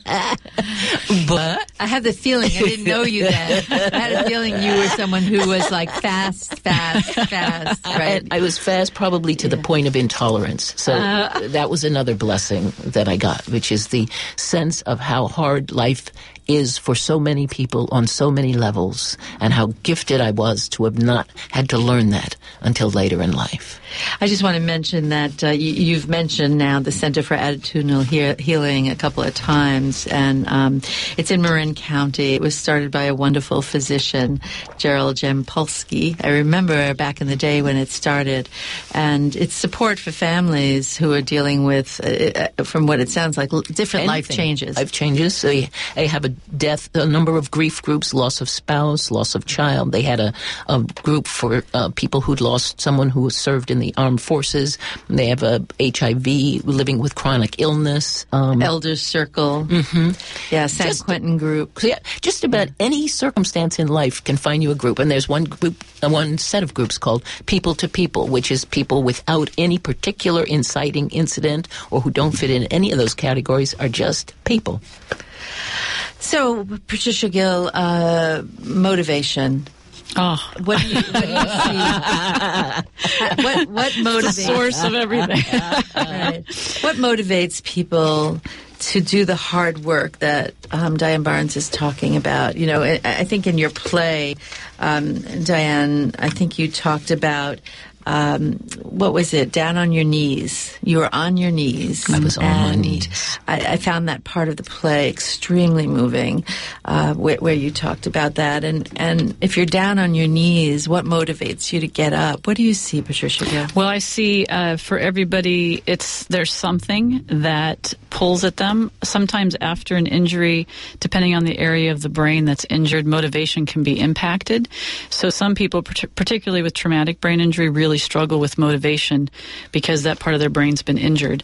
I have the feeling, I didn't know you then. I had a feeling you were someone who was like fast, right? I was fast probably to the point of intolerance. So that was another blessing that I got, which is the sense of how hard life is for so many people on so many levels, and how gifted I was to have not had to learn that until later in life. I just want to mention that you've mentioned now the Center for Attitudinal Healing a couple of times, and it's in Marin County. It was started by a wonderful physician, Gerald Jampolsky. I remember back in the day when it started, and it's support for families who are dealing with, from what it sounds like, different life changes. Life changes. They have a number of grief groups, loss of spouse, loss of child. They had a group for people who'd lost someone who was served in the armed forces. They have a HIV, living with chronic illness. Elders Circle. Mm-hmm. Yeah, San Quentin group. Yeah, just about any circumstance in life can find you a group. And there's one set of groups called People to People, which is people without any particular inciting incident or who don't fit in any of those categories are just people. So, Patricia Gill, motivation. Oh, what do you see? What motivates? The source of everything. Right. What motivates people to do the hard work that Diane Barnes is talking about? You know, I think in your play, Diane, I think you talked about what was it? Down on your knees. You were on your knees. I was on my knees. I found that part of the play extremely moving, where you talked about that. And if you're down on your knees, what motivates you to get up? What do you see, Patricia Gill? Well, I see for everybody, there's something that pulls at them. Sometimes after an injury, depending on the area of the brain that's injured, motivation can be impacted. So some people, particularly with traumatic brain injury, really struggle with motivation because that part of their brain's been injured.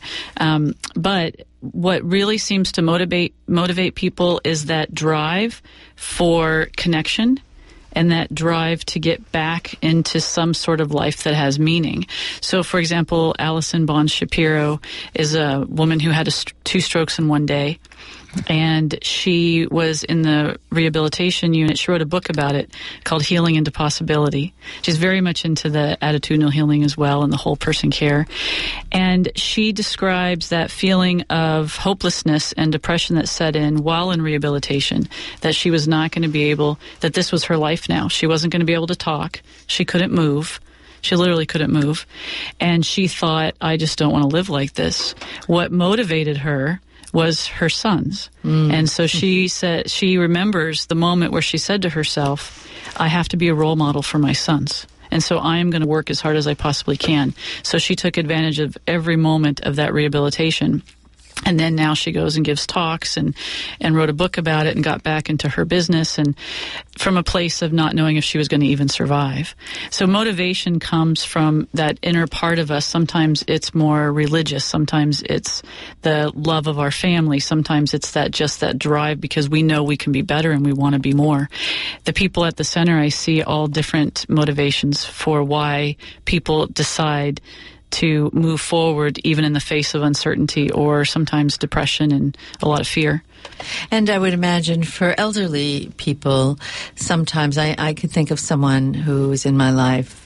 But what really seems to motivate people is that drive for connection and that drive to get back into some sort of life that has meaning. So, for example, Alison Bond Shapiro is a woman who had 2 strokes in one day. And she was in the rehabilitation unit. She wrote a book about it called Healing into Possibility. She's very much into the attitudinal healing as well and the whole person care. And she describes that feeling of hopelessness and depression that set in while in rehabilitation, that she was not going to be able, that this was her life now. She wasn't going to be able to talk. She couldn't move. She literally couldn't move. And she thought, I just don't want to live like this. What motivated her was her sons. And so she said, she remembers the moment where she said to herself, I have to be a role model for my sons. And so I am going to work as hard as I possibly can. So she took advantage of every moment of that rehabilitation. And then now she goes and gives talks and wrote a book about it and got back into her business, and from a place of not knowing if she was going to even survive. So motivation comes from that inner part of us. Sometimes it's more religious. Sometimes it's the love of our family. Sometimes it's that drive because we know we can be better and we want to be more. The people at the center, I see all different motivations for why people decide to move forward even in the face of uncertainty or sometimes depression and a lot of fear. And I would imagine for elderly people, sometimes I could think of someone who's in my life.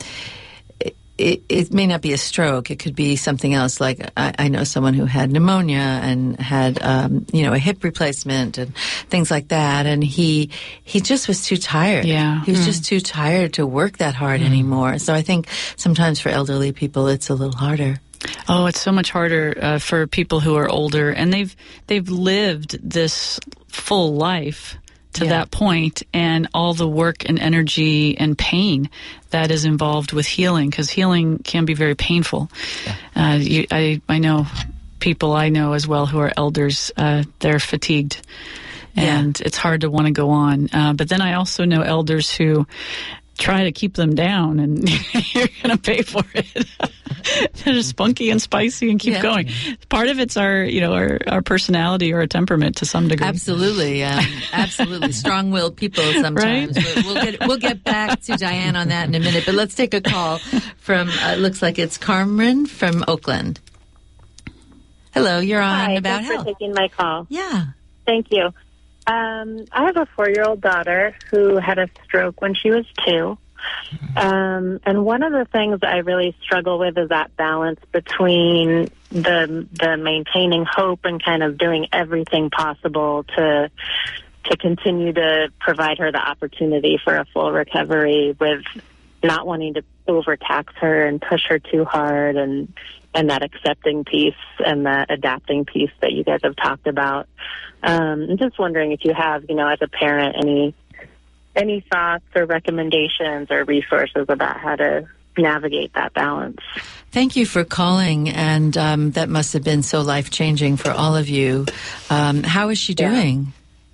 It may not be a stroke. It could be something else. Like I know someone who had pneumonia and had, a hip replacement and things like that. And he just was too tired. Yeah. He was just too tired to work that hard anymore. So I think sometimes for elderly people, it's a little harder. Oh, it's so much harder for people who are older, and they've lived this full life to that point, and all the work and energy and pain that is involved with healing, because healing can be very painful. Yeah. I know people I know as well who are elders, they're fatigued, and it's hard to want to go on. But then I also know elders who try to keep them down, and you're going to pay for it. They're just spunky and spicy and keep going. Part of it's our personality or our temperament to some degree. Absolutely, absolutely. Strong-willed people sometimes. Right? We'll get back to Diane on that in a minute, but let's take a call from, looks like it's Cameron from Oakland. Hello, you're on About Health. Thanks for taking my call. Yeah. Thank you. I have a 4-year-old daughter who had a stroke when she was 2. And one of the things that I really struggle with is that balance between the maintaining hope and kind of doing everything possible to continue to provide her the opportunity for a full recovery, with not wanting to overtax her and push her too hard, and that accepting piece and that adapting piece that you guys have talked about. I'm just wondering if you have, as a parent, any thoughts or recommendations or resources about how to navigate that balance. Thank you for calling, and that must have been so life-changing for all of you. How is she doing?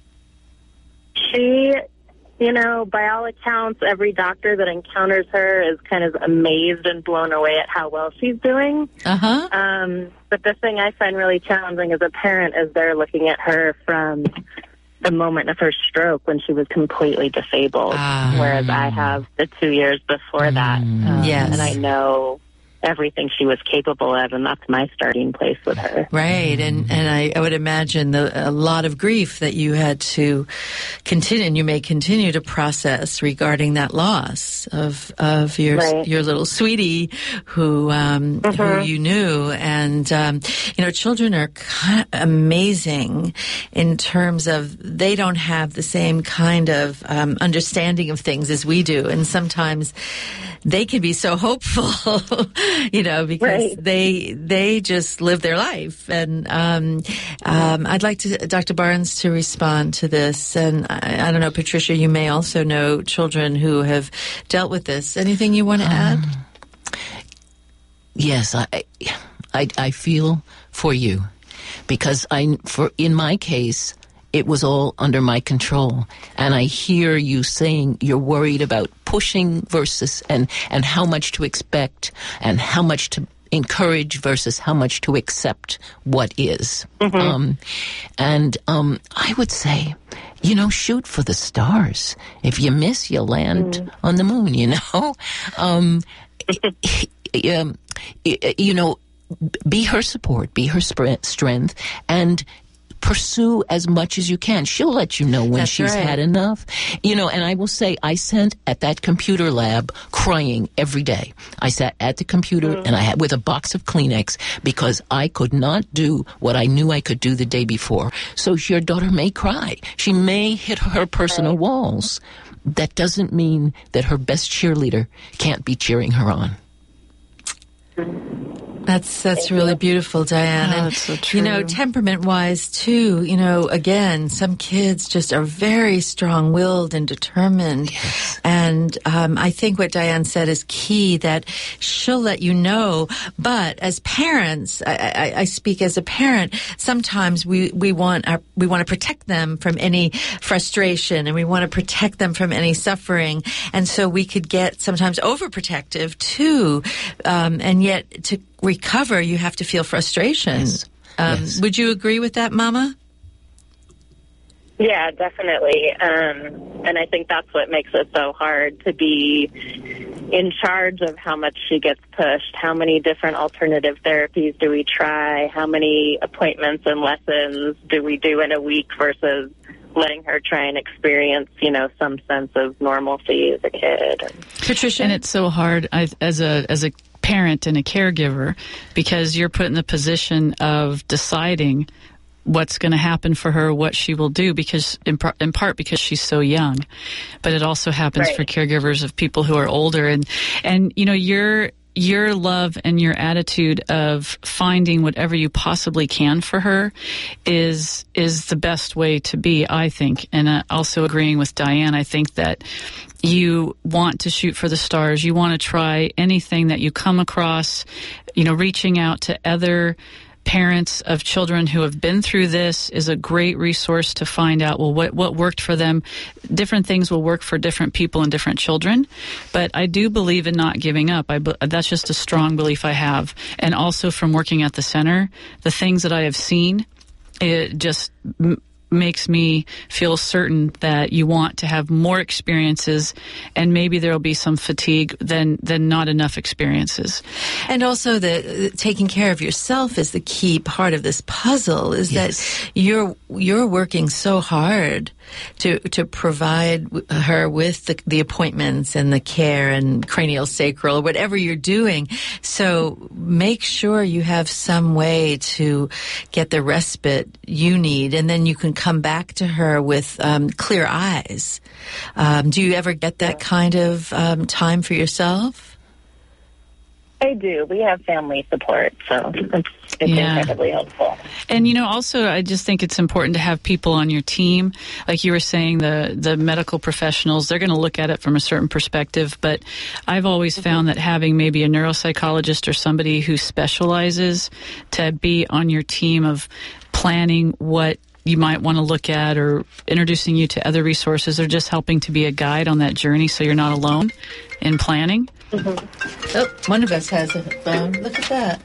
She, by all accounts, every doctor that encounters her is kind of amazed and blown away at how well she's doing. But the thing I find really challenging as a parent is they're looking at her from the moment of her stroke when she was completely disabled, whereas I have the 2 years before that. Yes. And I know everything she was capable of, and that's my starting place with her. Right, and I would imagine a lot of grief that you had to continue, and you may continue to process regarding that loss of your little sweetie who you knew. And children are kind of amazing in terms of they don't have the same kind of understanding of things as we do, and sometimes they can be so hopeful, because they just live their life. And I'd like Dr. Barnes to respond to this. And I don't know, Patricia, you may also know children who have dealt with this. Anything you want to add? Yes, I feel for you, because in my case, it was all under my control. And I hear you saying you're worried about pushing versus and how much to expect and how much to encourage versus how much to accept what is. I would say, shoot for the stars. If you miss, you land on the moon, be her support, be her strength, and pursue as much as you can. She'll let you know when she's had enough. And I will say, I sat at that computer lab crying every day. I sat at the computer and I had with a box of Kleenex because I could not do what I knew I could do the day before. So your daughter may cry. She may hit her personal walls. That doesn't mean that her best cheerleader can't be cheering her on. That's really beautiful, Diane. Oh, and, that's so true. temperament-wise, too, again, some kids just are very strong-willed and determined. Yes. And I think what Diane said is key, that she'll let you know. But as parents, I speak as a parent, sometimes we want to protect them from any frustration, and we want to protect them from any suffering. And so we could get sometimes overprotective, too. And yet, to recover, you have to feel frustration. Yes. Yes. Would you agree with that, Mama? Yeah, definitely. And I think that's what makes it so hard to be in charge of how much she gets pushed. How many different alternative therapies do we try? How many appointments and lessons do we do in a week versus letting her try and experience, some sense of normalcy as a kid? Patricia? And it's so hard as a parent and a caregiver, because you're put in the position of deciding what's going to happen for her, what she will do, because in part because she's so young. But it also happens for caregivers of people who are older, and your love and your attitude of finding whatever you possibly can for her is the best way to be, I think. And also agreeing with Diane, I think that you want to shoot for the stars. You want to try anything that you come across, reaching out to other parents of children who have been through this is a great resource to find out, what worked for them. Different things will work for different people and different children. But I do believe in not giving up. That's just a strong belief I have. And also from working at the center, the things that I have seen, it just makes me feel certain that you want to have more experiences, and maybe there will be some fatigue than not enough experiences. And also the taking care of yourself is the key part of this puzzle, is that you're working so hard to provide her with the appointments and the care and cranial sacral or whatever you're doing. So make sure you have some way to get the respite you need, and then you can come back to her with clear eyes. Do you ever get that kind of time for yourself? I do. We have family support, so it's incredibly helpful. And, also, I just think it's important to have people on your team. Like you were saying, the medical professionals, they're going to look at it from a certain perspective. But I've always found that having maybe a neuropsychologist or somebody who specializes to be on your team of planning what you might want to look at or introducing you to other resources or just helping to be a guide on that journey so you're not alone in planning. Mm-hmm. Oh, one of us has a phone. Look at that.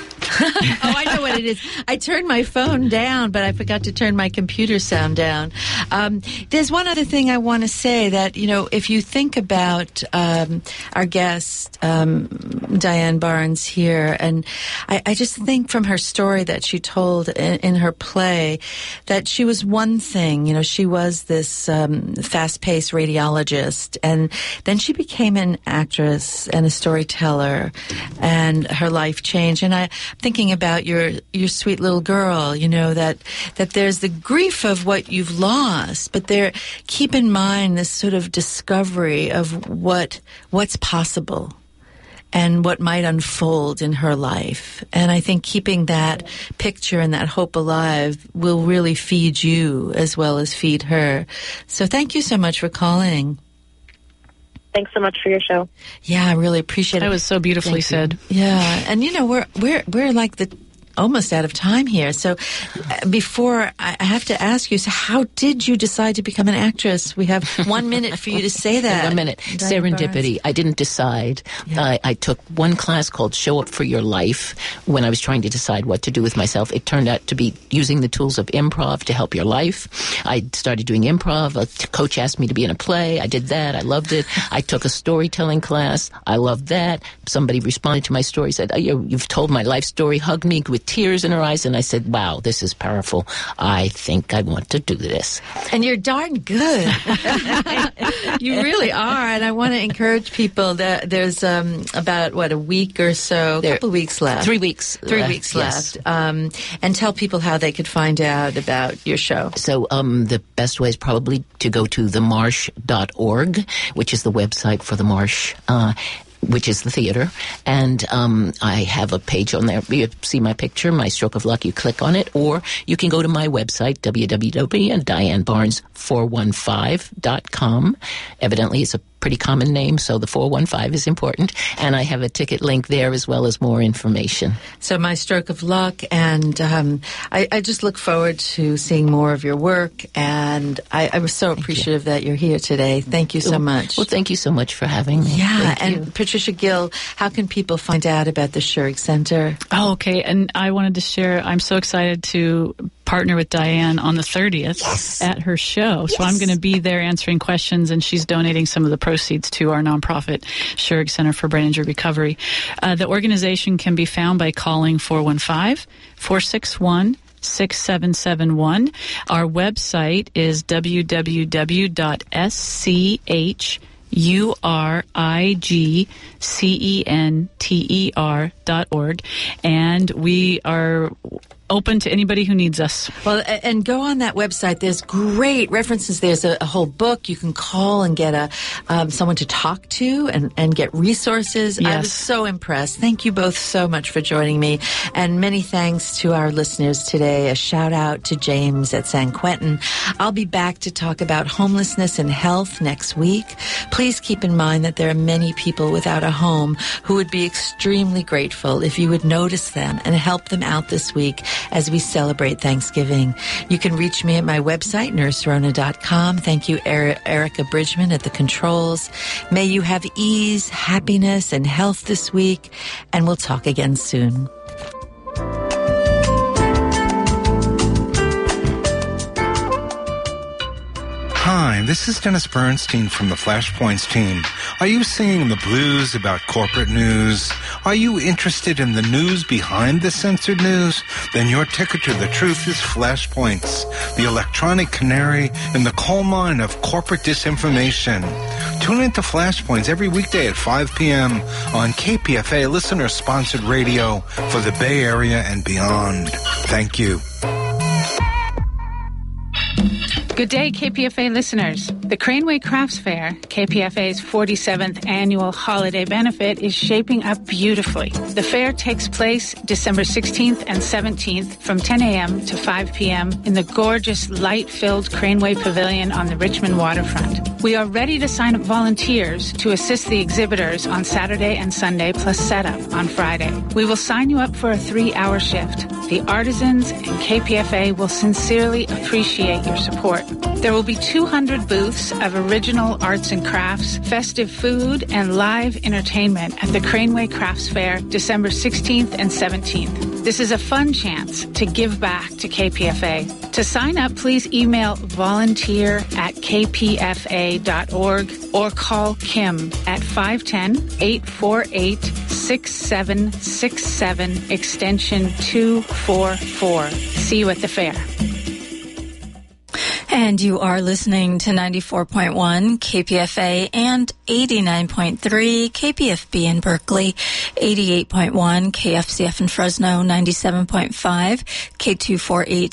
Oh, I know what it is. I turned my phone down, but I forgot to turn my computer sound down. There's one other thing I want to say that, if you think about our guest, Diane Barnes here, and I just think from her story that she told in her play that she was one thing, she was this fast-paced radiologist, and then she became an actress and a storyteller, and her life changed. And I'm thinking about your sweet little girl, that there's the grief of what you've lost, but keep in mind this sort of discovery of what's possible and what might unfold in her life. And I think keeping that picture and that hope alive will really feed you as well as feed her. So thank you so much for calling. Thanks so much for your show. Yeah, I really appreciate it. That was so beautifully said. Yeah, and we're like almost out of time here. So before I have to ask you, so how did you decide to become an actress? We have 1 minute for you to say that. 1 minute. Serendipity. I didn't decide. Yeah. I took one class called Show Up for Your Life when I was trying to decide what to do with myself. It turned out to be using the tools of improv to help your life. I started doing improv. A coach asked me to be in a play. I did that. I loved it. I took a storytelling class. I loved that. Somebody responded to my story, said, you've told my life story, hugged me with tears in her eyes, and I said, wow, this is powerful. I think I want to do this. And you're darn good. You really are, and I want to encourage people that there's about, a week or so, a couple weeks left. 3 weeks. 3 weeks left. And tell people how they could find out about your show. So the best way is probably to go to themarsh.org, which is the website for The Marsh, which is the theater, and I have a page on there. You see my picture, My Stroke of Luck. You click on it, or you can go to my website, www.dianebarnes415.com. Evidently, it's a pretty common name, so the 415 is important, and I have a ticket link there as well as more information. So My Stroke of Luck, and I just look forward to seeing more of your work, and I was so appreciative that you're here today. Thank you so much. Well, thank you so much for having me. Yeah, and Patricia Gill, how can people find out about the Schurig Center? Oh, okay, and I wanted to share, I'm so excited to partner with Diane on the 30th at her show. So I'm going to be there answering questions, and she's donating some of the proceeds to our nonprofit Schurig Center for Brain Injury Recovery. The organization can be found by calling 415-461-6771. Our website is www.schurigcenter.org, and we are open to anybody who needs us. Well, and go on that website. There's great references. There's a whole book. You can call and get someone to talk to and get resources. Yes. I was so impressed. Thank you both so much for joining me. And many thanks to our listeners today. A shout out to James at San Quentin. I'll be back to talk about homelessness and health next week. Please keep in mind that there are many people without a home who would be extremely grateful if you would notice them and help them out this week as we celebrate Thanksgiving. You can reach me at my website, nurserona.com. Thank you, Erica Bridgman at the controls. May you have ease, happiness, and health this week, and we'll talk again soon. Hi. Hi, this is Dennis Bernstein from the Flashpoints team. Are you singing the blues about corporate news? Are you interested in the news behind the censored news? Then your ticket to the truth is Flashpoints, the electronic canary in the coal mine of corporate disinformation. Tune into Flashpoints every weekday at 5 p.m. on KPFA, listener-sponsored radio for the Bay Area and beyond. Thank you. Good day, KPFA listeners. The Craneway Crafts Fair, KPFA's 47th annual holiday benefit, is shaping up beautifully. The fair takes place December 16th and 17th from 10 a.m. to 5 p.m. in the gorgeous light-filled Craneway Pavilion on the Richmond waterfront. We are ready to sign up volunteers to assist the exhibitors on Saturday and Sunday, plus setup on Friday. We will sign you up for a 3-hour shift. The artisans and KPFA will sincerely appreciate your support. There will be 200 booths of original arts and crafts, festive food, and live entertainment at the Craneway Crafts Fair, December 16th and 17th. This is a fun chance to give back to KPFA. To sign up, please email volunteer@kpfa.org or call Kim at 510-848-6767, extension 244. See you at the fair. And you are listening to 94.1 KPFA and 89.3 KPFB in Berkeley, 88.1 KFCF in Fresno, 97.5 K248